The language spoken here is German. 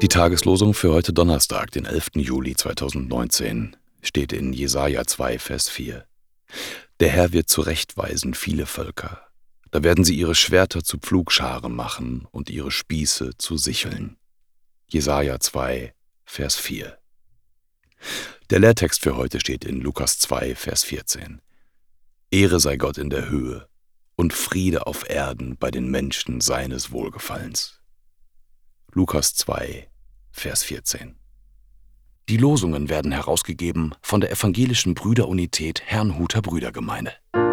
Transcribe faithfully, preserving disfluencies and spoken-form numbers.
Die Tageslosung für heute Donnerstag, den elften Juli zweitausendneunzehn, steht in Jesaja zwei, Vers vier. Der Herr wird zurechtweisen viele Völker. Da werden sie ihre Schwerter zu Pflugscharen machen und ihre Spieße zu Sicheln. Jesaja zwei, Vers vier. Der Lehrtext für heute steht in Lukas zwei, Vers vierzehn. Ehre sei Gott in der Höhe und Friede auf Erden bei den Menschen seines Wohlgefallens. Lukas zwei, Vers vierzehn. Die Losungen werden herausgegeben von der Evangelischen Brüderunität Herrnhuter Brüdergemeinde.